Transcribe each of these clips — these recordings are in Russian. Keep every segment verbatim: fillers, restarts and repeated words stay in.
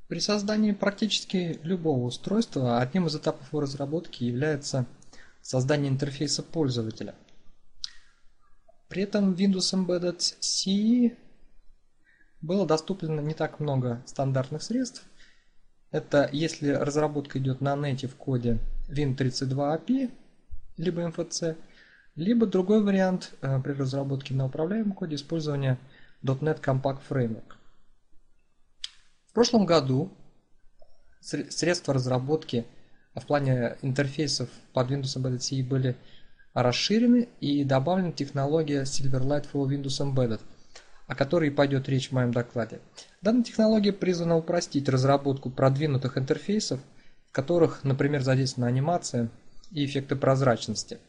При создании практически любого устройства одним из этапов его разработки является создание интерфейса пользователя. При этом в Windows Embedded C было доступно не так много стандартных средств. Это если разработка идет на native коде Win тридцать два эй пи, либо эм эф си, либо другой вариант при разработке на управляемом коде использования .дот нет Compact Framework. В прошлом году средства разработки в плане интерфейсов под Windows Embedded C были расширены и добавлена технология Silverlight for Windows Embedded, о которой пойдет речь в моем докладе. Данная технология призвана упростить разработку продвинутых интерфейсов, в которых, например, задействована анимация и эффекты прозрачности.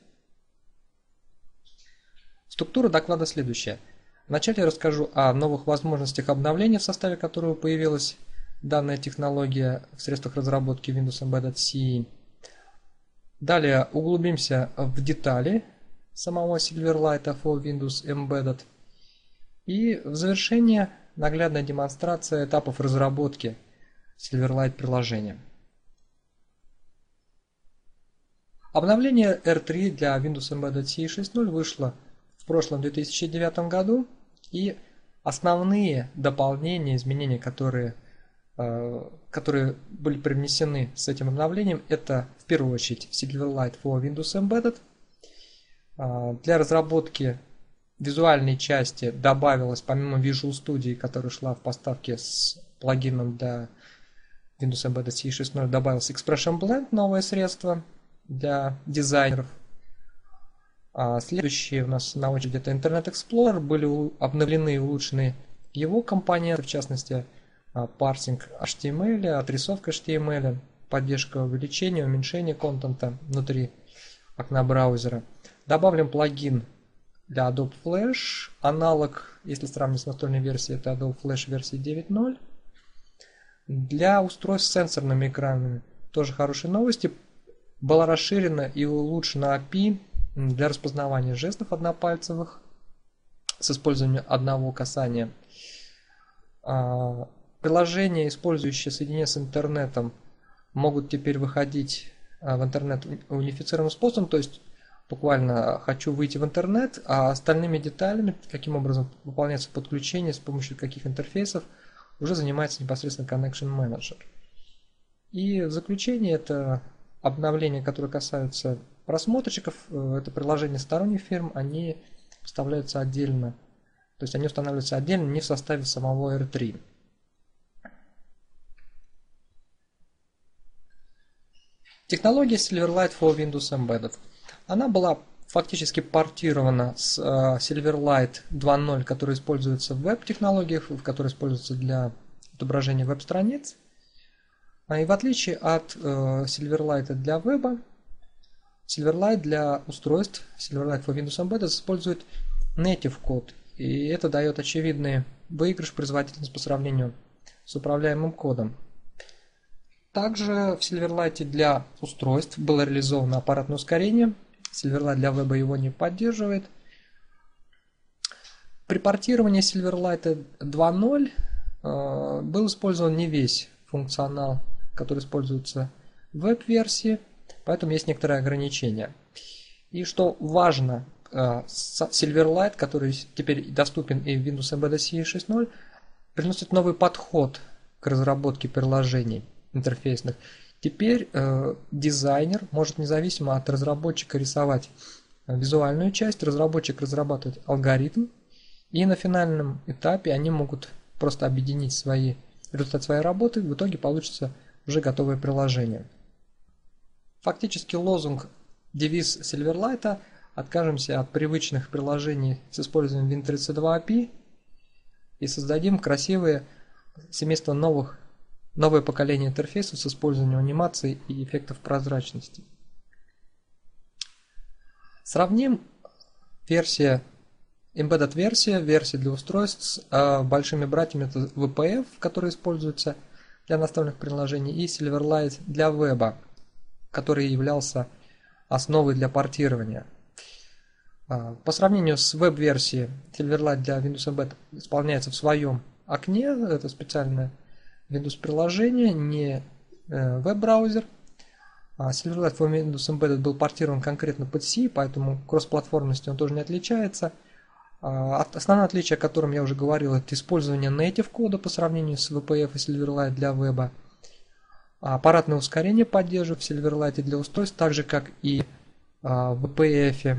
Структура доклада следующая. Вначале я расскажу о новых возможностях обновления, в составе которого появилась данная технология в средствах разработки Windows Embedded C. Далее углубимся в детали самого Silverlight for Windows Embedded. И в завершение наглядная демонстрация этапов разработки Silverlight приложения. Обновление эр три для Windows Embedded C шесть ноль вышло в прошлом две тысячи девятом году, и основные дополнения, изменения, которые, которые были привнесены с этим обновлением, это в первую очередь Silverlight for Windows Embedded. Для разработки визуальной части добавилось, помимо Visual Studio, которая шла в поставке с плагином для Windows Embedded C шесть ноль, добавился Expression Blend, новое средство для дизайнеров. А следующие у нас на очереди это Internet Explorer, были обновлены и улучшены его компоненты, в частности парсинг эйч ти эм эл, отрисовка эйч ти эм эл, поддержка увеличения, уменьшения контента внутри окна браузера. Добавлен плагин для Adobe Flash, аналог, если сравнивать с настольной версией, это Adobe Flash версии девять ноль. Для устройств с сенсорными экранами тоже хорошие новости. Была расширена и улучшена эй пи ай для распознавания жестов однопальцевых с использованием одного касания. Приложения, использующие соединение с интернетом, могут теперь выходить в интернет унифицированным способом, то есть буквально хочу выйти в интернет, а остальными деталями, каким образом выполняется подключение, с помощью каких интерфейсов, уже занимается непосредственно Connection Manager. И в заключение это обновления, которые касаются просмотрщиков, это приложения сторонних фирм, они вставляются отдельно, то есть они устанавливаются отдельно, не в составе самого эр три. Технология Silverlight for Windows Embedded. Она была фактически портирована с Silverlight два ноль, который используется в веб-технологиях, который используется для отображения веб-страниц. И в отличие от Silverlight для веба, Silverlight для устройств, Silverlight for Windows Embedded использует native код. И это дает очевидный выигрыш производительности по сравнению с управляемым кодом. Также в Silverlight для устройств было реализовано аппаратное ускорение. Silverlight для веба его не поддерживает. При портировании Silverlight два ноль э, был использован не весь функционал, который используется в веб-версии, поэтому есть некоторые ограничения. И что важно, э, Silverlight, который теперь доступен и в Windows Embedded C шесть ноль, приносит новый подход к разработке приложений интерфейсных. Теперь э, дизайнер может независимо от разработчика рисовать визуальную часть, разработчик разрабатывать алгоритм, и на финальном этапе они могут просто объединить свои результаты своей работы, в итоге получится уже готовое приложение. Фактически лозунг, девиз Silverlight: откажемся от привычных приложений с использованием Win тридцать два эй пи и создадим красивые семейство новых Новое поколение интерфейсов с использованием анимации и эффектов прозрачности. Сравним версия, embedded версия, версия для устройств с э, большими братьями, это ви пи эф, который используется для настольных приложений, и Silverlight для веба, который являлся основой для портирования. Э, по сравнению с веб-версией, Silverlight для Windows Embedded исполняется в своем окне, это специальная Windows приложение, не э, веб-браузер. А Silverlight for Windows Embedded был портирован конкретно под си, поэтому кроссплатформенностью он тоже не отличается. А, основное отличие, о котором я уже говорил, это использование native кода по сравнению с ви пи эф и Silverlight для веба. Аппаратное ускорение поддерживает в Silverlight для устройств, так же как и а, в ви пи эф.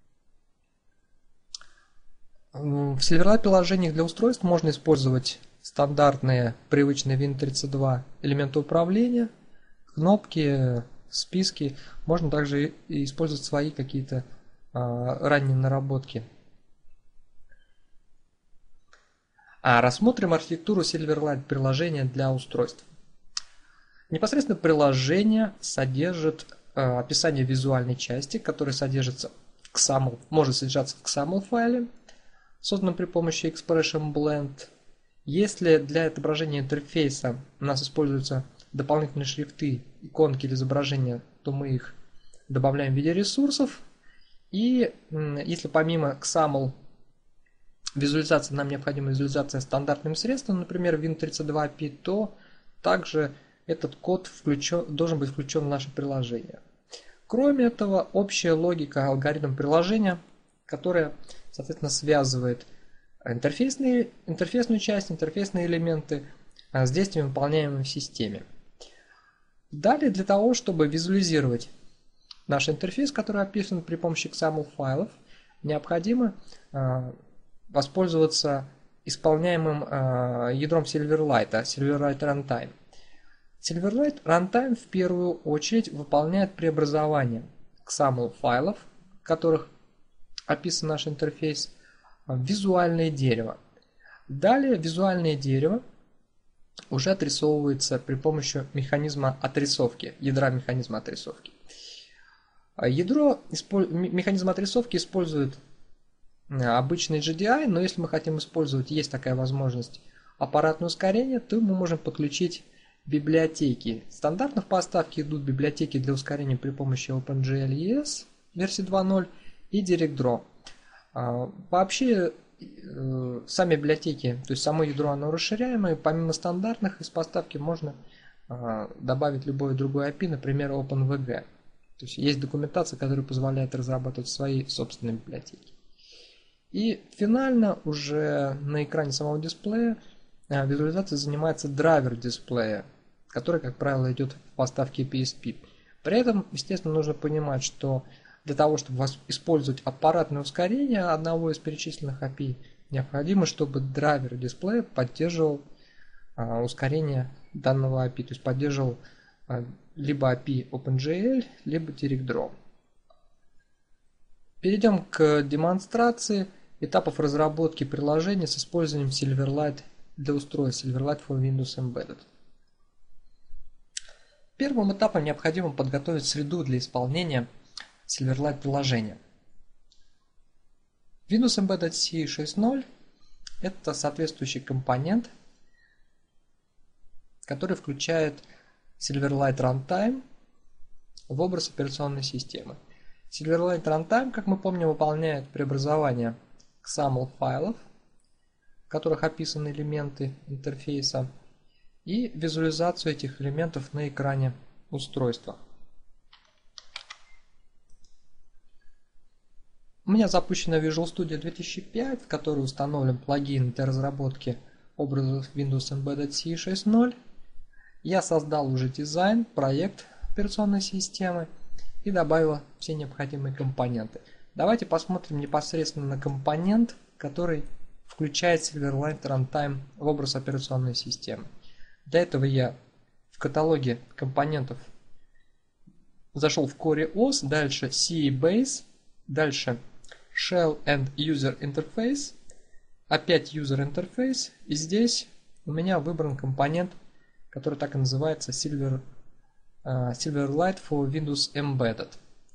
В Silverlight приложениях для устройств можно использовать стандартные, привычные Win тридцать два элементы управления, кнопки, списки. Можно также и использовать свои какие-то а, ранние наработки. А рассмотрим архитектуру Silverlight приложения для устройств. Непосредственно приложение содержит э, описание визуальной части, которая содержится в икс эй эм эл, может содержаться в икс эй эм эл файле, созданном при помощи Expression Blend. Если для отображения интерфейса у нас используются дополнительные шрифты, иконки или изображения, то мы их добавляем в виде ресурсов. И э, если помимо икс эй эм эл визуализации нам необходима визуализация стандартным средством, например, Win тридцать два эй пи ай, то также этот код включен, должен быть включен в наше приложение. Кроме этого, общая логика алгоритм приложения, которая, соответственно, связывает интерфейсные, интерфейсную часть, интерфейсные элементы с действиями, выполняемыми в системе. Далее, для того, чтобы визуализировать наш интерфейс, который описан при помощи икс эй эм эл файлов, необходимо воспользоваться исполняемым ядром Silverlight, Silverlight Runtime. Silverlight Runtime в первую очередь выполняет преобразование икс эй эм эл файлов, в которых описан наш интерфейс, в визуальное дерево. Далее визуальное дерево уже отрисовывается при помощи механизма отрисовки, ядра механизма отрисовки. Ядро, механизм отрисовки использует обычный джи ди ай, но если мы хотим использовать, есть такая возможность, аппаратное ускорение, то мы можем подключить библиотеки. Стандартно в поставке идут библиотеки для ускорения при помощи OpenGL и эс версии два ноль и DirectDraw. Вообще, сами библиотеки, то есть само ядро, оно расширяемое. Помимо стандартных из поставки можно добавить любое другое эй пи ай, например, OpenVG. То есть есть документация, которая позволяет разрабатывать свои собственные библиотеки. И финально уже на экране самого дисплея визуализацией занимается драйвер дисплея, который, как правило, идет в поставке пи эс пи. При этом, естественно, нужно понимать, что для того, чтобы использовать аппаратное ускорение одного из перечисленных эй пи ай, необходимо, чтобы драйвер дисплея поддерживал а, ускорение данного эй пи ай, то есть поддерживал а, либо эй пи ай OpenGL, либо DirectDraw. Перейдем к демонстрации этапов разработки приложения с использованием Silverlight для устройств Silverlight for Windows Embedded. Первым этапом необходимо подготовить среду для исполнения Silverlight приложения. Windows Embedded си шесть ноль – это соответствующий компонент, который включает Silverlight Runtime в образ операционной системы. Silverlight Runtime, как мы помним, выполняет преобразование икс эй эм эл файлов, в которых описаны элементы интерфейса, и визуализацию этих элементов на экране устройства. У меня запущена Visual Studio две тысячи пять, в которой установлен плагин для разработки образов Windows Embedded си шесть ноль. Я создал уже дизайн, проект операционной системы и добавил все необходимые компоненты. Давайте посмотрим непосредственно на компонент, который включает Silverlight Runtime в образ операционной системы. Для этого я в каталоге компонентов зашел в Core о эс, дальше си Base, дальше Shell and User Interface, опять User Interface, и здесь у меня выбран компонент, который так и называется Silver, uh, Silverlight for Windows Embedded.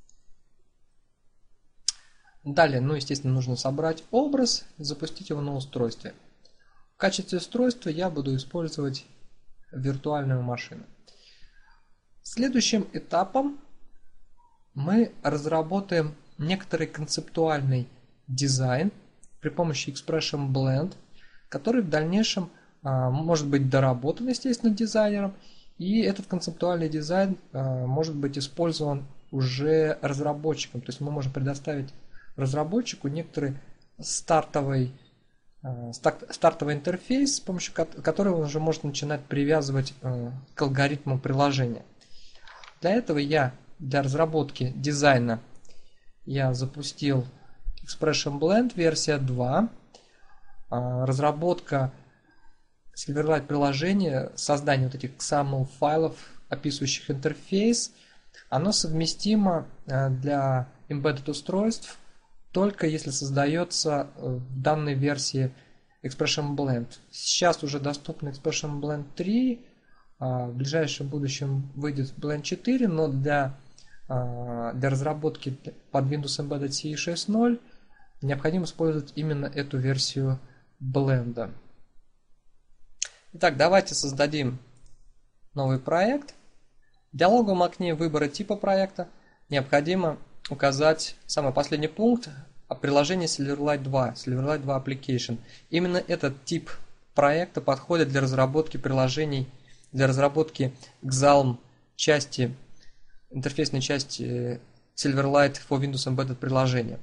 Далее, ну естественно, нужно собрать образ и запустить его на устройстве. В качестве устройства я буду использовать виртуальную машину. Следующим этапом мы разработаем некоторый концептуальный дизайн при помощи Expression Blend, который в дальнейшем может быть доработан, естественно, дизайнером, и этот концептуальный дизайн может быть использован уже разработчиком. То есть мы можем предоставить разработчику некоторый стартовый, стартовый интерфейс, с помощью которого он уже может начинать привязывать к алгоритму приложения. Для этого я для разработки дизайна я запустил Expression Blend версия два. Разработка Silverlight приложения, создание вот этих икс эм эл файлов, описывающих интерфейс, оно совместимо для embedded устройств только если создается в данной версии Expression Blend. Сейчас уже доступна Expression Blend три, в ближайшем будущем выйдет Blend четыре, но для, для разработки под Windows Embedded си шесть ноль необходимо использовать именно эту версию Blend. Итак, давайте создадим новый проект. В диалоговом окне выбора типа проекта необходимо указать самый последний пункт о приложении Silverlight два, Silverlight два Application. Именно этот тип проекта подходит для разработки приложений, для разработки Xalm части, интерфейсной части Silverlight for Windows Embedded приложения.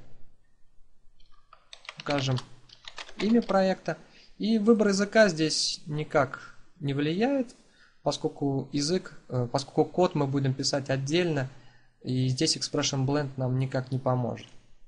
Укажем имя проекта. И выбор языка здесь никак не влияет, поскольку язык, поскольку код мы будем писать отдельно, и здесь Expression Blend нам никак не поможет.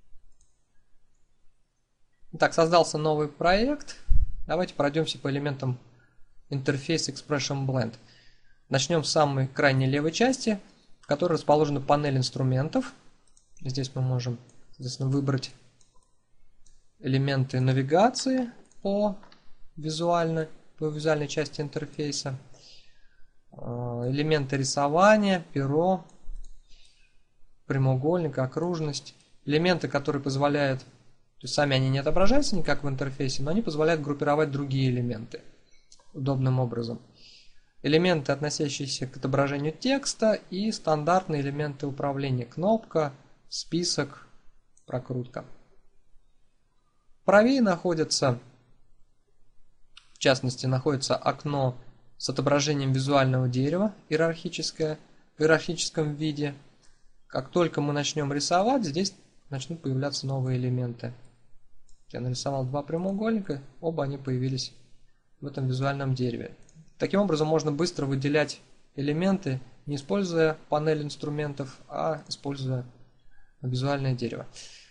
Итак, создался новый проект. Давайте пройдемся по элементам интерфейса Expression Blend. Начнем с самой крайней левой части, в которой расположена панель инструментов. Здесь мы можем, соответственно, выбрать элементы навигации по визуальной, по визуальной части интерфейса, элементы рисования, перо, прямоугольник, окружность, элементы, которые позволяют, то есть сами они не отображаются никак в интерфейсе, но они позволяют группировать другие элементы удобным образом. Элементы, относящиеся к отображению текста, и стандартные элементы управления: кнопка, список, прокрутка. Правее находится, в частности, находится окно с отображением визуального дерева, иерархическое, в иерархическом виде. Как только мы начнем рисовать, здесь начнут появляться новые элементы. Я нарисовал два прямоугольника, оба они появились в этом визуальном дереве. Таким образом можно быстро выделять элементы, не используя панель инструментов, а используя визуальное дерево.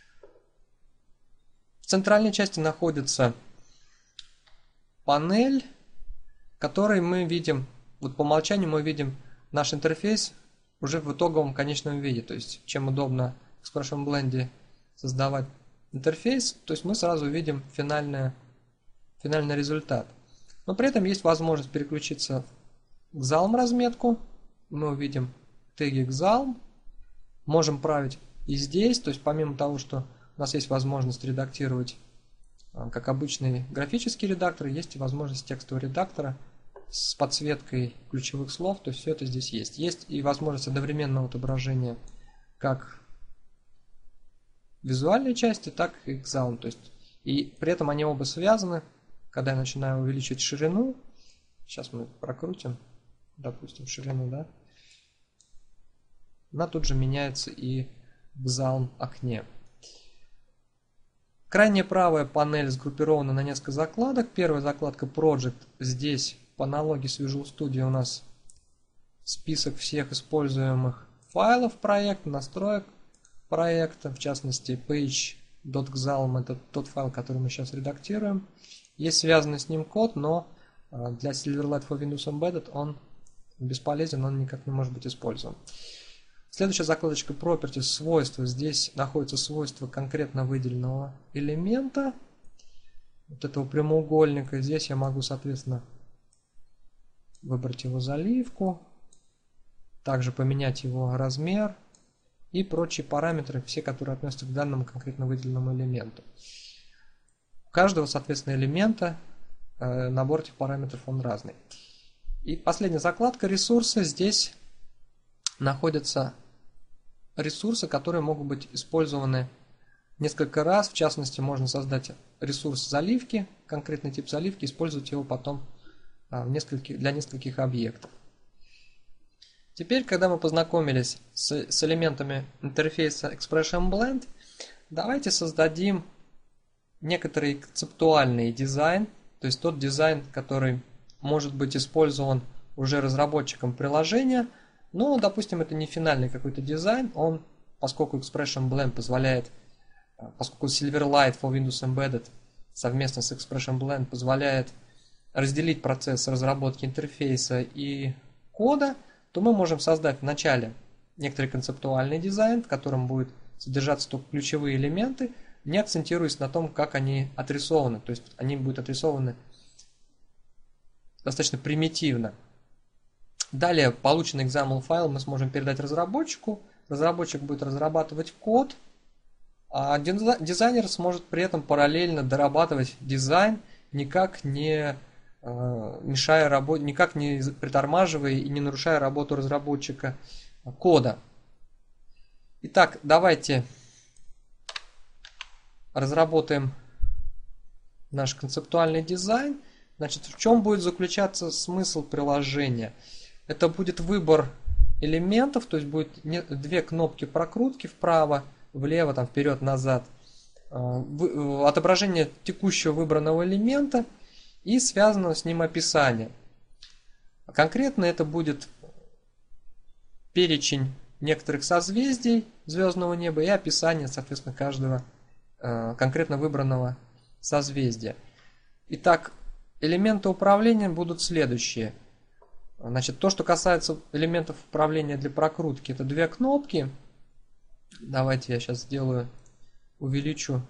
В центральной части находится панель, в которой мы видим, вот по умолчанию мы видим наш интерфейс уже в итоговом конечном виде. То есть чем удобно в Expression Blend создавать интерфейс, то есть мы сразу видим финальное, финальный результат. Но при этом есть возможность переключиться к Xalm разметку. Мы увидим теги Xalm. Можем править и здесь, то есть помимо того, что у нас есть возможность редактировать как обычный графический редактор, есть и возможность текстового редактора с подсветкой ключевых слов, то есть все это здесь есть. Есть и возможность одновременного отображения как визуальной части, так и Xalm. То есть, и при этом они оба связаны. Когда я начинаю увеличивать ширину, сейчас мы прокрутим, допустим, ширину, да, она тут же меняется и в Xalm окне. Крайняя правая панель сгруппирована на несколько закладок. Первая закладка Project. Здесь по аналогии с Visual Studio у нас список всех используемых файлов проекта, настроек проекта, в частности page.xalm, это тот файл, который мы сейчас редактируем. Есть связанный с ним код, но для Silverlight for Windows Embedded он бесполезен, он никак не может быть использован. Следующая закладочка Properties, свойства. Здесь находится свойство конкретно выделенного элемента, вот этого прямоугольника. Здесь я могу, соответственно, выбрать его заливку, также поменять его размер и прочие параметры, все, которые относятся к данному конкретно выделенному элементу. У каждого, соответственно, элемента э, набор этих параметров он разный. И последняя закладка ресурсы. Здесь находятся ресурсы, которые могут быть использованы несколько раз. В частности, можно создать ресурс заливки, конкретный тип заливки, использовать его потом в нескольких, для нескольких объектов. Теперь, когда мы познакомились с, с элементами интерфейса ExpressionBlend, давайте создадим некоторый концептуальный дизайн, то есть тот дизайн, который может быть использован уже разработчиком приложения, но, допустим, это не финальный какой-то дизайн, он, поскольку ExpressionBlend позволяет, поскольку Silverlight for Windows Embedded совместно с ExpressionBlend позволяет разделить процесс разработки интерфейса и кода, то мы можем создать вначале некоторый концептуальный дизайн, в котором будет содержаться только ключевые элементы, не акцентируясь на том, как они отрисованы. То есть они будут отрисованы достаточно примитивно. Далее полученный экзампл файл мы сможем передать разработчику. Разработчик будет разрабатывать код, а дизайнер сможет при этом параллельно дорабатывать дизайн, никак не э, мешая работе, никак не притормаживая и не нарушая работу разработчика кода. Итак, давайте разработаем наш концептуальный дизайн. Значит, в чем будет заключаться смысл приложения? Это будет выбор элементов, то есть будет две кнопки прокрутки вправо, влево, там, вперед, назад, отображение текущего выбранного элемента и связанного с ним описание. Конкретно это будет перечень некоторых созвездий звездного неба и описание, соответственно, каждого конкретно выбранного созвездия. Итак, элементы управления будут следующие. Значит, то, что касается элементов управления для прокрутки, это две кнопки. Давайте я сейчас сделаю, увеличу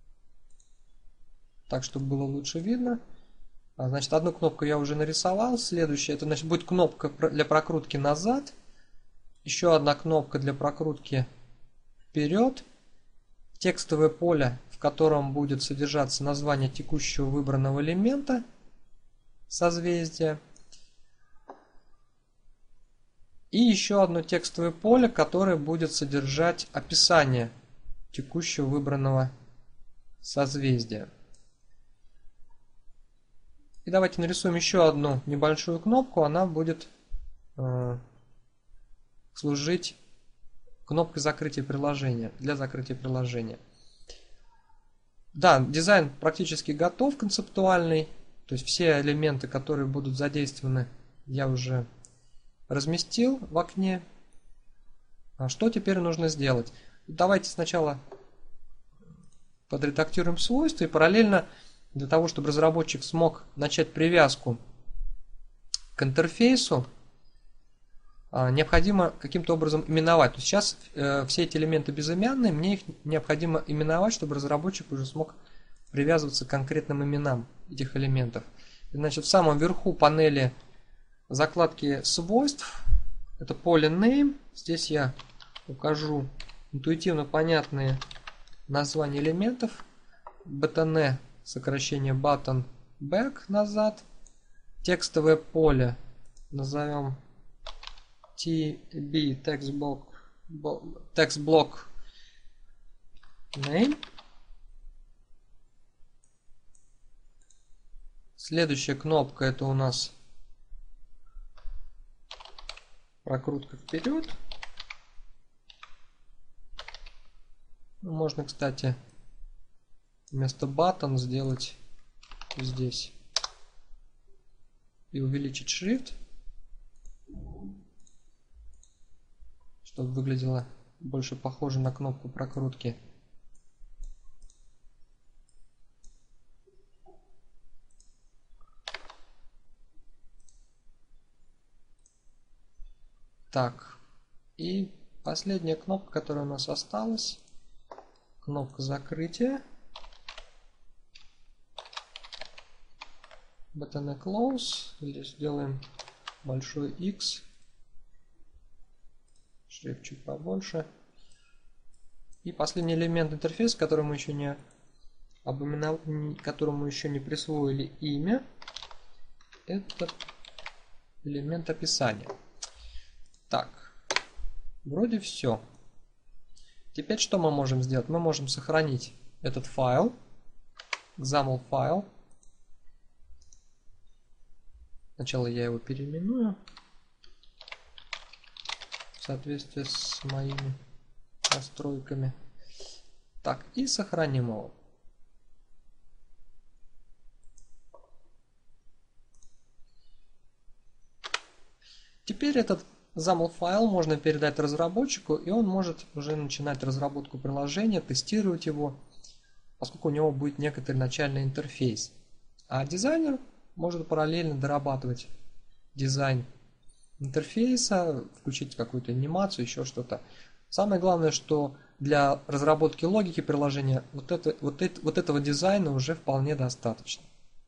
так, чтобы было лучше видно. Значит, одну кнопку я уже нарисовал. Следующая, это значит будет кнопка для прокрутки назад. Еще одна кнопка для прокрутки вперед. Текстовое поле, в котором будет содержаться название текущего выбранного элемента созвездия. И еще одно текстовое поле, которое будет содержать описание текущего выбранного созвездия. И давайте нарисуем еще одну небольшую кнопку. Она будет э, служить кнопкой закрытия приложения, для закрытия приложения. Да, дизайн практически готов, концептуальный. То есть все элементы, которые будут задействованы, я уже разместил в окне. А что теперь нужно сделать? Давайте сначала подредактируем свойства и параллельно, для того, чтобы разработчик смог начать привязку к интерфейсу, необходимо каким-то образом именовать. То есть сейчас э, все эти элементы безымянные, мне их необходимо именовать, чтобы разработчик уже смог привязываться к конкретным именам этих элементов. Значит, в самом верху панели закладки свойств, это поле name. Здесь я укажу интуитивно понятные названия элементов. btn, сокращение button, back, назад. Текстовое поле назовем tb, text block, text block name. Следующая кнопка, это у нас прокрутка вперед. Можно, кстати, вместо button сделать здесь и увеличить шрифт, чтобы выглядело больше похоже на кнопку прокрутки. Так, и последняя кнопка, которая у нас осталась, кнопка закрытия. btn close, или сделаем большой X, шрифт чуть побольше. И последний элемент интерфейса, который мы еще не обименовали, которому еще не присвоили имя, это элемент описания. Так, вроде все. Теперь что мы можем сделать? Мы можем сохранить этот файл, экзампл файл. Сначала я его переименую в соответствии с моими настройками. Так, и сохраним его. Теперь этот замл файл можно передать разработчику, и он может уже начинать разработку приложения, тестировать его, поскольку у него будет некоторый начальный интерфейс. А дизайнер может параллельно дорабатывать дизайн интерфейса, включить какую-то анимацию, еще что-то. Самое главное, что для разработки логики приложения вот, это, вот, это, вот этого дизайна уже вполне достаточно.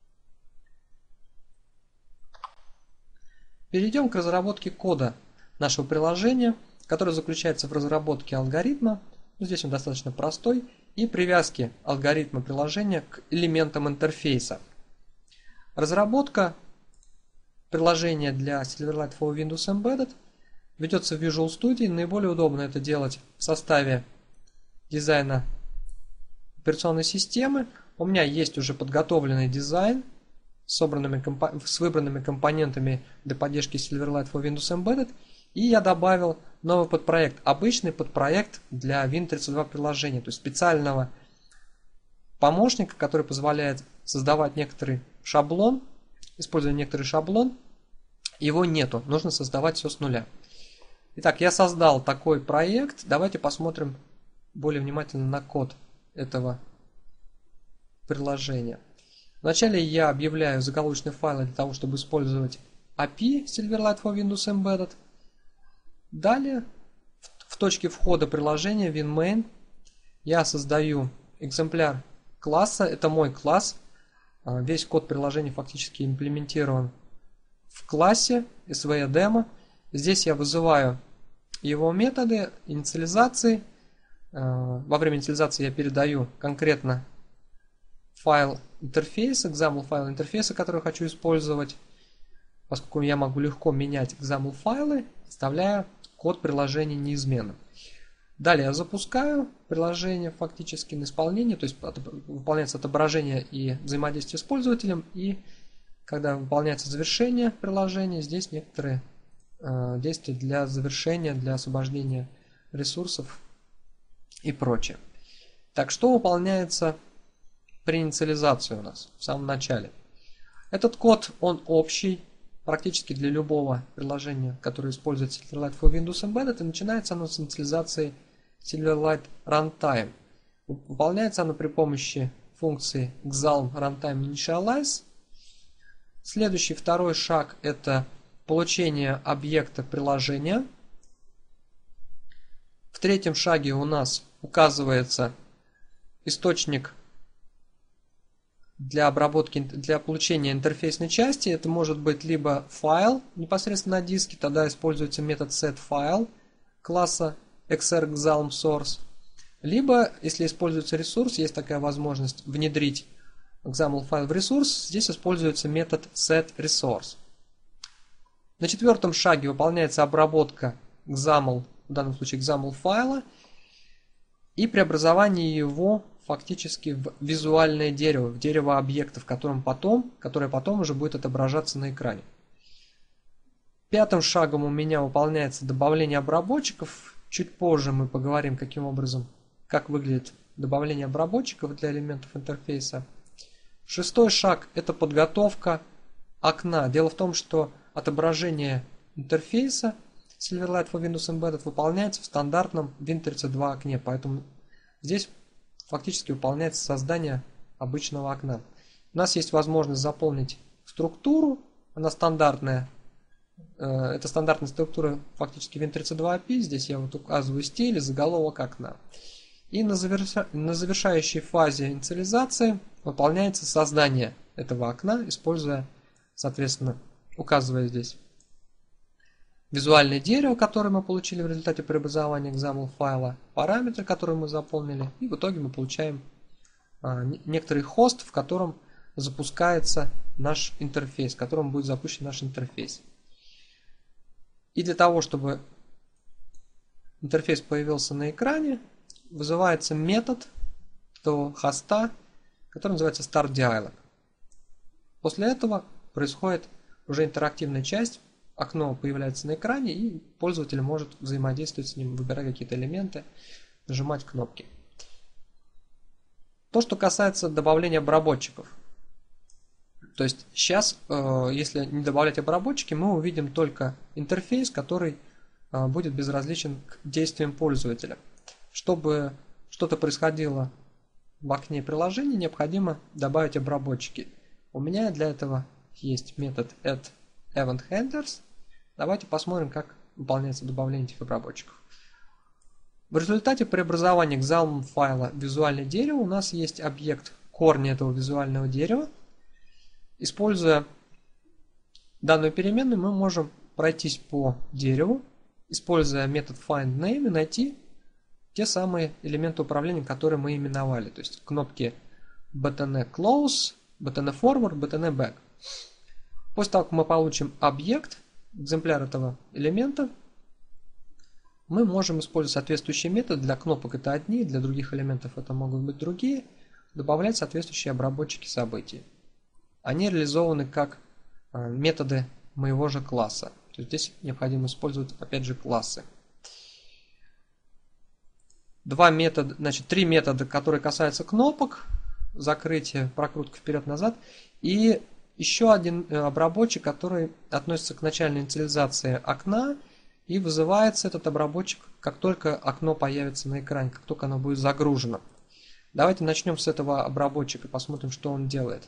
Перейдем к разработке кода нашего приложения, который заключается в разработке алгоритма. Здесь он достаточно простой, и привязке алгоритма приложения к элементам интерфейса. Разработка приложения для Silverlight for Windows Embedded ведется в Visual Studio. Наиболее удобно это делать в составе дизайна операционной системы. У меня есть уже подготовленный дизайн с, собранными, с выбранными компонентами для поддержки Silverlight for Windows Embedded. И я добавил новый подпроект, обычный подпроект для Win тридцать два приложения, то есть специального помощника, который позволяет создавать некоторый шаблон, используя некоторый шаблон. Его нету, нужно создавать все с нуля. Итак, я создал такой проект. Давайте посмотрим более внимательно на код этого приложения. Вначале я объявляю заголовочные файлы для того, чтобы использовать эй пи ай Silverlight for Windows Embedded. Далее в точке входа приложения WinMain я создаю экземпляр класса. Это мой класс. Весь код приложения фактически имплементирован в классе эс ви демо. Здесь я вызываю его методы инициализации. Во время инициализации я передаю конкретно файл интерфейса, экзампл файл интерфейса, который хочу использовать, поскольку я могу легко менять экзампл файлы, оставляя код приложения неизменным. Далее я запускаю приложение фактически на исполнение, то есть выполняется отображение и взаимодействие с пользователем, и когда выполняется завершение приложения, здесь некоторые э, действия для завершения, для освобождения ресурсов и прочее. Так, что выполняется при инициализации у нас в самом начале? Этот код, он общий практически для любого приложения, которое использует Silverlight for Windows Embedded, и начинается оно с инициализации Silverlight Runtime. Выполняется оно при помощи функции Xalm Runtime Initialize. Следующий, второй шаг, это получение объекта приложения. В третьем шаге у нас указывается источник для обработки, для получения интерфейсной части. Это может быть либо файл непосредственно на диске, тогда используется метод setFile класса xrxalmSource. Либо, если используется ресурс, есть такая возможность внедрить экзампл файл в ресурс, здесь используется метод setResource. На четвертом шаге выполняется обработка экзампл, в данном случае экзампл файла, и преобразование его фактически в визуальное дерево, в дерево объектов, которым потом, которое потом уже будет отображаться на экране. Пятым шагом у меня выполняется добавление обработчиков. Чуть позже мы поговорим, каким образом, как выглядит добавление обработчиков для элементов интерфейса. Шестой шаг – это подготовка окна. Дело в том, что отображение интерфейса Silverlight for Windows Embedded выполняется в стандартном Win тридцать два окне, поэтому здесь фактически выполняется создание обычного окна. У нас есть возможность заполнить структуру, она стандартная. Это стандартная структура фактически Win тридцать два эй пи ай. Здесь я вот указываю стиль и заголовок окна. И на, заверша... на завершающей фазе инициализации выполняется создание этого окна, используя, соответственно, указывая здесь визуальное дерево, которое мы получили в результате преобразования экзампл файла, параметры, которые мы заполнили, и в итоге мы получаем а, некоторый хост, в котором запускается наш интерфейс, в котором будет запущен наш интерфейс. И для того, чтобы интерфейс появился на экране, вызывается метод этого хоста, который называется StartDialog. После этого происходит уже интерактивная часть, окно появляется на экране, и пользователь может взаимодействовать с ним, выбирать какие-то элементы, нажимать кнопки. То, что касается добавления обработчиков. То есть сейчас, если не добавлять обработчики, мы увидим только интерфейс, который будет безразличен к действиям пользователя. Чтобы что-то происходило в окне приложения, необходимо добавить обработчики. У меня для этого есть метод addEventHandlers. Давайте посмотрим, как выполняется добавление этих обработчиков. В результате преобразования к залам файла визуальное дерево у нас есть объект корни этого визуального дерева. Используя данную переменную, мы можем пройтись по дереву, используя метод findName, и найти те самые элементы управления, которые мы именовали. То есть кнопки btn close, btn forward, btn back. После того, как мы получим объект, экземпляр этого элемента, мы можем использовать соответствующий метод. Для кнопок это одни, для других элементов это могут быть другие. Добавлять соответствующие обработчики событий. Они реализованы как методы моего же класса. То есть здесь необходимо использовать опять же классы. Два метода, значит, три метода, которые касаются кнопок, закрытие, прокрутка вперед-назад, и еще один обработчик, который относится к начальной инициализации окна, и вызывается этот обработчик, как только окно появится на экране, как только оно будет загружено. Давайте начнем с этого обработчика, посмотрим, что он делает.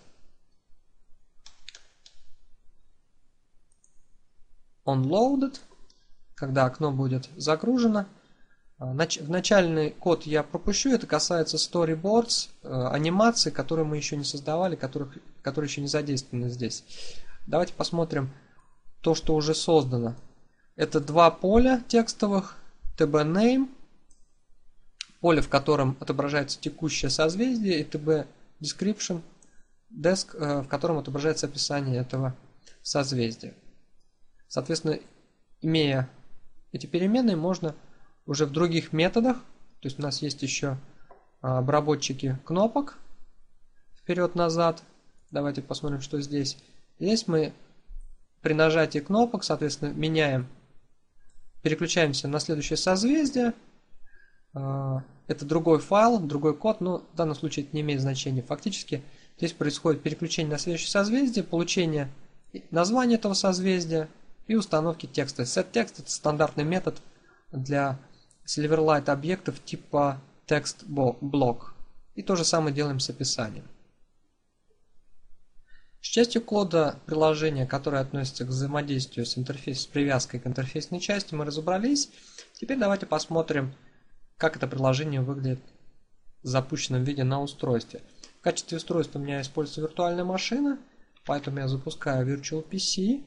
OnLoaded, когда окно будет загружено. В начальный код я пропущу, это касается storyboards, анимаций, которые мы еще не создавали, которых, которые еще не задействованы здесь. Давайте посмотрим то, что уже создано. Это два поля текстовых, tbName, поле, в котором отображается текущее созвездие, и tbDescription, desk, в котором отображается описание этого созвездия. Соответственно, имея эти переменные, можно уже в других методах, то есть у нас есть еще обработчики кнопок вперед-назад. Давайте посмотрим, что здесь. Здесь мы при нажатии кнопок, соответственно, меняем, переключаемся на следующее созвездие. Это другой файл, другой код, но в данном случае это не имеет значения. Фактически здесь происходит переключение на следующее созвездие, получение названия этого созвездия и установки текста. setText — это стандартный метод для Silverlight объектов типа TextBlock. И то же самое делаем с описанием. С частью кода приложения, которое относится к взаимодействию с интерфейсом, с привязкой к интерфейсной части, мы разобрались. Теперь давайте посмотрим, как это приложение выглядит в запущенном виде на устройстве. В качестве устройства у меня используется виртуальная машина, поэтому я запускаю Virtual пи си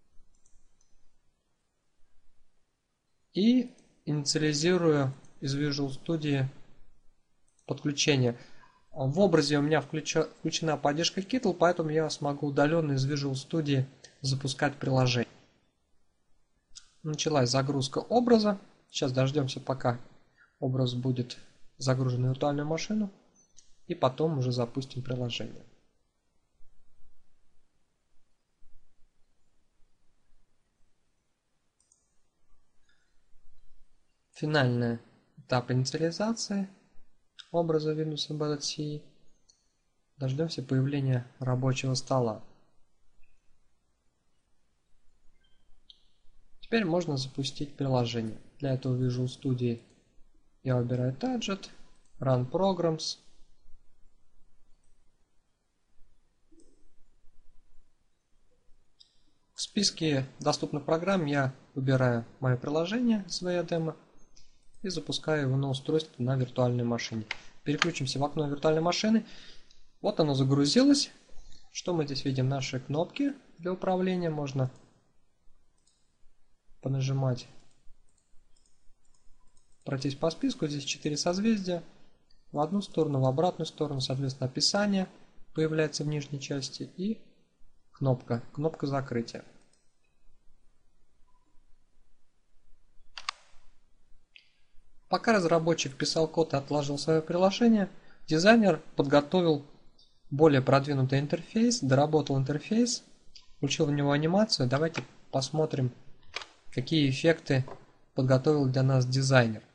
и инициализирую из Visual Studio подключение. В образе у меня включа, включена поддержка Kittl, поэтому я смогу удаленно из Visual Studio запускать приложение. Началась загрузка образа. Сейчас дождемся, пока образ будет загружен в виртуальную машину, и потом уже запустим приложение. Финальный этап инициализации образа Windows Embedded си. Дождемся появления рабочего стола. Теперь можно запустить приложение. Для этого в Visual Studio я выбираю Target, Run Programs. В списке доступных программ я выбираю мое приложение своя демо и запускаю его на устройстве на виртуальной машине. Переключимся в окно виртуальной машины. Вот оно загрузилось. Что мы здесь видим? Наши кнопки для управления. Можно понажимать, пройтись по списку. Здесь четыре созвездия. В одну сторону, в обратную сторону, соответственно, описание появляется в нижней части и кнопка, кнопка закрытия. Пока разработчик писал код и отложил свое приложение, дизайнер подготовил более продвинутый интерфейс, доработал интерфейс. включил в него анимацию. Давайте посмотрим, какие эффекты подготовил для нас дизайнер.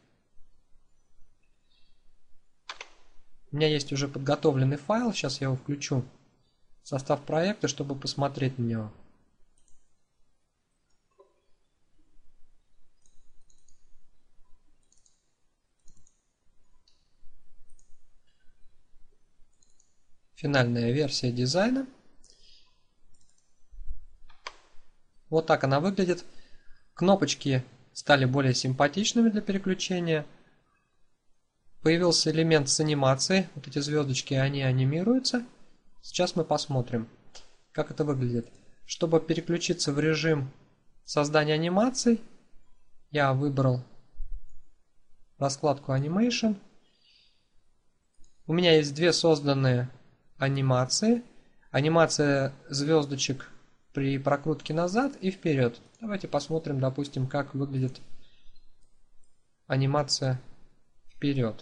У меня есть уже подготовленный файл, сейчас я его включу в состав проекта, чтобы посмотреть на него. Финальная версия дизайна. Вот так она выглядит. Кнопочки стали более симпатичными для переключения. Появился элемент с анимацией. Вот эти звездочки, они анимируются. Сейчас мы посмотрим, как это выглядит. Чтобы переключиться в режим создания анимаций, я выбрал раскладку Animation. У меня есть две созданные анимации. Анимация звездочек при прокрутке назад и вперед. Давайте посмотрим, допустим, как выглядит анимация вперед.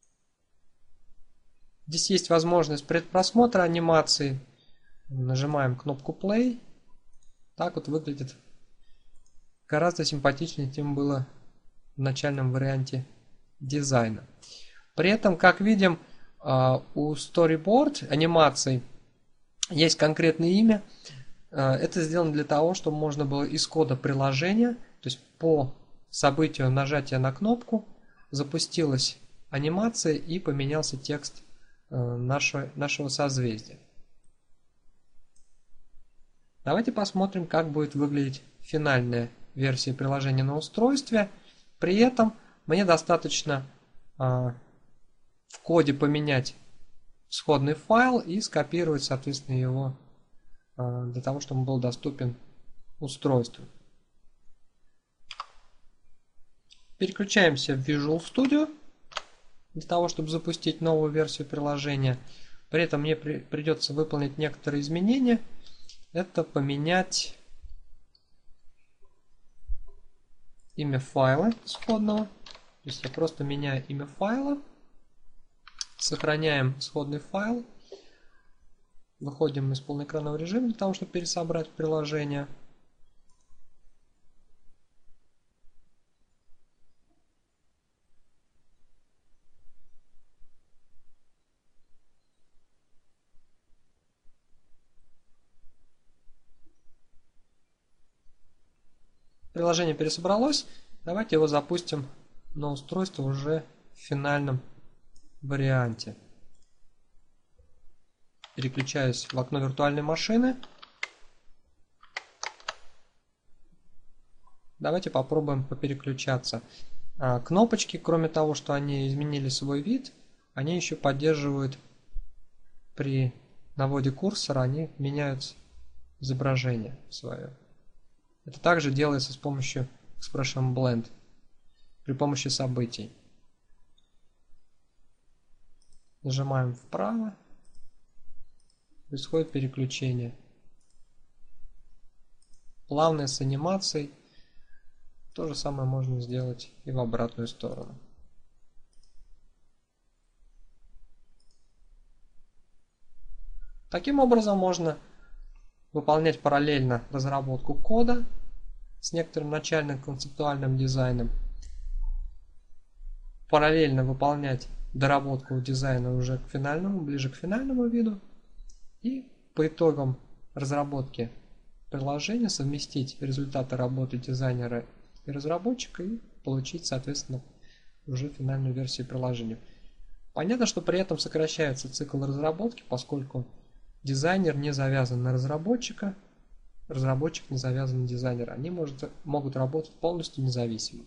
Здесь есть возможность предпросмотра анимации. Нажимаем кнопку Play. Так вот выглядит. Гораздо симпатичнее, чем было в начальном варианте дизайна. При этом, как видим, у Storyboard анимаций есть конкретное имя. Это сделано для того, чтобы можно было из кода приложения, то есть по событию нажатия на кнопку, запустилась анимация и поменялся текст нашего, нашего созвездия. Давайте посмотрим, как будет выглядеть финальная версия приложения на устройстве. При этом мне достаточно в коде поменять исходный файл и скопировать, соответственно, его для того, чтобы он был доступен устройству. Переключаемся в Visual Studio для того, чтобы запустить новую версию приложения. При этом мне при, придется выполнить некоторые изменения. Это поменять имя файла исходного. То есть я просто меняю имя файла. Сохраняем исходный файл. Выходим из полноэкранного режима для того, чтобы пересобрать приложение. Приложение пересобралось. Давайте его запустим на устройство уже в финальном варианте. Переключаюсь в окно виртуальной машины. Давайте попробуем попереключаться. А, кнопочки, кроме того, что они изменили свой вид, они еще поддерживают при наводе курсора, они меняют изображение свое. Это также делается с помощью Expression Blend, при помощи событий. Нажимаем вправо. Происходит переключение. Плавное с анимацией. То же самое можно сделать и в обратную сторону. Таким образом можно выполнять параллельно разработку кода с некоторым начальным концептуальным дизайном. Параллельно выполнять доработку дизайна уже к финальному, ближе к финальному виду. И по итогам разработки приложения совместить результаты работы дизайнера и разработчика и получить, соответственно, уже финальную версию приложения. Понятно, что при этом сокращается цикл разработки, поскольку дизайнер не завязан на разработчика, разработчик не завязан на дизайнера. Они может, могут работать полностью независимо.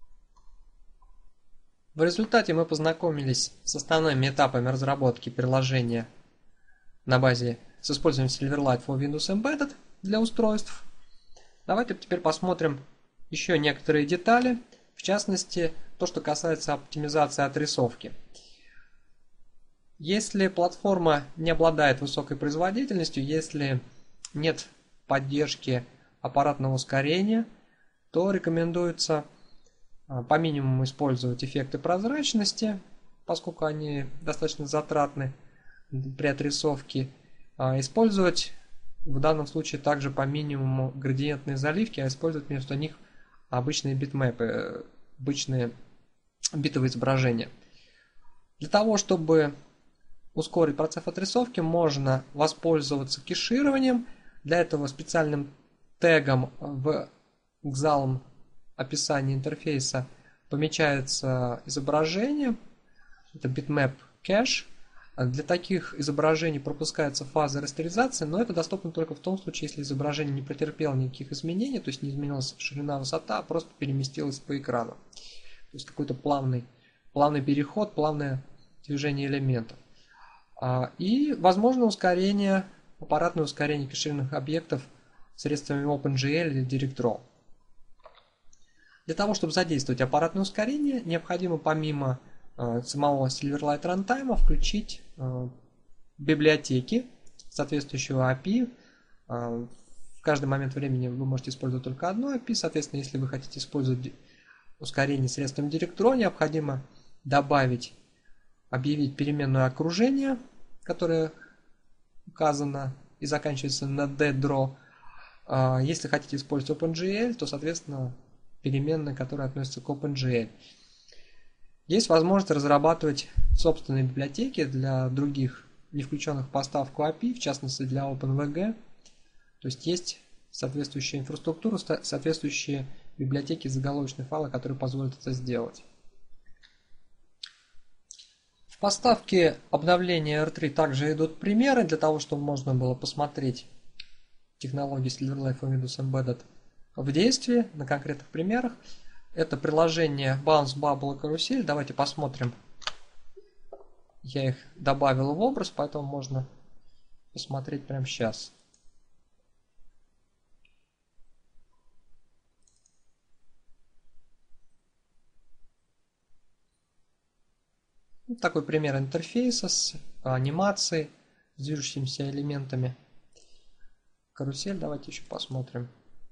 В результате мы познакомились с основными этапами разработки приложения на базе с использованием Silverlight for Windows Embedded для устройств. Давайте теперь посмотрим еще некоторые детали, в частности, то, что касается оптимизации отрисовки. Если платформа не обладает высокой производительностью, если нет поддержки аппаратного ускорения, то рекомендуется по минимуму использовать эффекты прозрачности, поскольку они достаточно затратны при отрисовке, использовать в данном случае также по минимуму градиентные заливки, а использовать вместо них обычные битмэпы, обычные битовые изображения. Для того, чтобы ускорить процесс отрисовки, можно воспользоваться кешированием. Для этого специальным тегом в экзалм описании интерфейса помечается изображение, это bitmap cache. Для таких изображений пропускается фаза растеризации, но это доступно только в том случае, если изображение не претерпело никаких изменений, то есть не изменилась ширина, высота, а просто переместилось по экрану. То есть какой-то плавный, плавный переход, плавное движение элементов. И возможно ускорение, аппаратное ускорение кэшированных объектов средствами OpenGL или DirectRaw. Для того, чтобы задействовать аппаратное ускорение, необходимо помимо самого Silverlight Runtime включить э, библиотеки соответствующего эй пи ай. Э, в каждый момент времени вы можете использовать только одно эй пи ай. Соответственно, если вы хотите использовать ускорение средством DirectRaw, необходимо добавить, объявить переменную окружение, которое указано и заканчивается на ddraw. Э, если хотите использовать OpenGL, то, соответственно, переменная, которая относится к OpenGL. Есть возможность разрабатывать собственные библиотеки для других, не включенных в поставку эй пи ай, в частности для OpenWG. То есть есть соответствующая инфраструктура, соответствующие библиотеки, заголовочные файлы, которые позволят это сделать. В поставке обновления эр три также идут примеры для того, чтобы можно было посмотреть технологии Silverlight for Windows Embedded в действии на конкретных примерах. Это приложение Bounce, Bubble и Карусель. Давайте посмотрим. Я их добавил в образ, поэтому можно посмотреть прямо сейчас. Вот такой пример интерфейса с анимацией, с движущимися элементами. Карусель давайте еще посмотрим.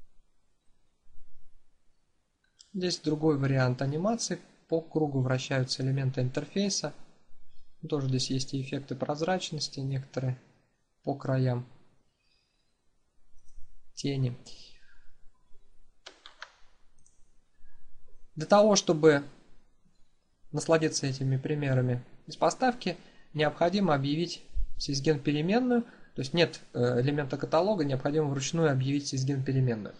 Здесь другой вариант анимации. По кругу вращаются элементы интерфейса. Тоже здесь есть и эффекты прозрачности некоторые по краям. Тени. Для того, чтобы насладиться этими примерами из поставки, необходимо объявить sysgen переменную. То есть нет элемента каталога, необходимо вручную объявить sysgen переменную.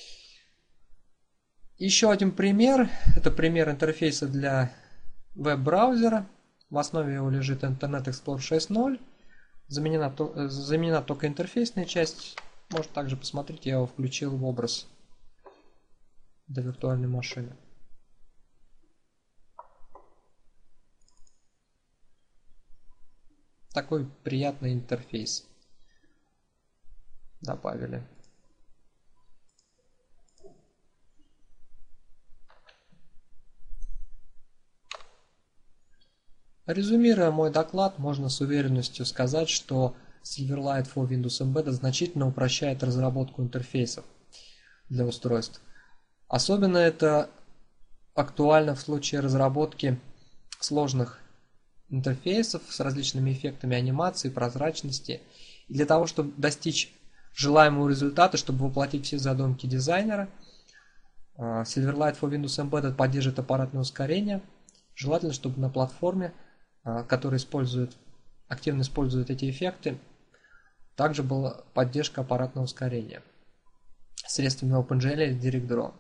Еще один пример, это пример интерфейса для веб-браузера. В основе его лежит Internet Explorer шесть ноль. Заменена, заменена только интерфейсная часть. Можно также посмотреть, я его включил в образ до виртуальной машины. Такой приятный интерфейс добавили. Резюмируя мой доклад, можно с уверенностью сказать, что Silverlight for Windows Embedded значительно упрощает разработку интерфейсов для устройств. Особенно это актуально в случае разработки сложных интерфейсов с различными эффектами анимации, прозрачности. И для того, чтобы достичь желаемого результата, чтобы воплотить все задумки дизайнера, Silverlight for Windows Embedded поддерживает аппаратное ускорение. Желательно, чтобы на платформе, которая использует, активно использует эти эффекты, также была поддержка аппаратного ускорения средствами OpenGL или DirectDraw.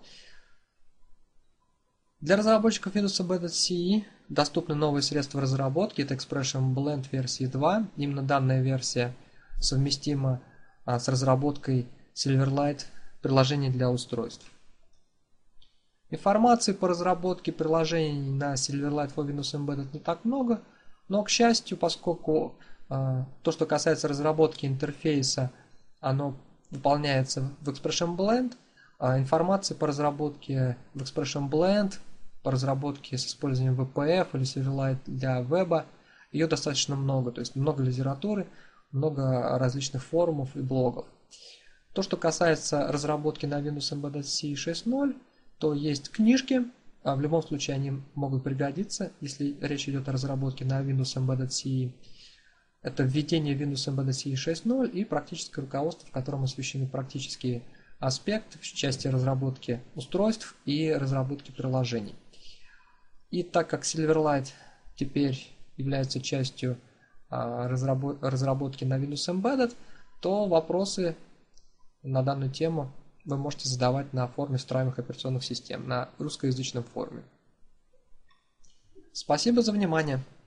Для разработчиков Windows Embedded си и доступны новые средства разработки. Это Expression Blend версии два. Именно данная версия совместима с разработкой Silverlight приложений для устройств. Информации по разработке приложений на Silverlight for Windows Embedded не так много, но, к счастью, поскольку э, то, что касается разработки интерфейса, оно выполняется в Expression Blend, э, информации по разработке в Expression Blend, по разработке с использованием ви пи эф или Silverlight для веба, ее достаточно много, то есть много литературы, много различных форумов и блогов. То, что касается разработки на Windows Embedded си шесть ноль, то есть книжки, а в любом случае они могут пригодиться, если речь идет о разработке на Windows Embedded си и. Это введение Windows Embedded си и шесть ноль и практическое руководство, в котором освещены практические аспекты в части разработки устройств и разработки приложений. И так как Silverlight теперь является частью разработки на Windows Embedded, то вопросы на данную тему вы можете задавать на форуме встраиваемых операционных систем, на русскоязычном форуме. Спасибо за внимание.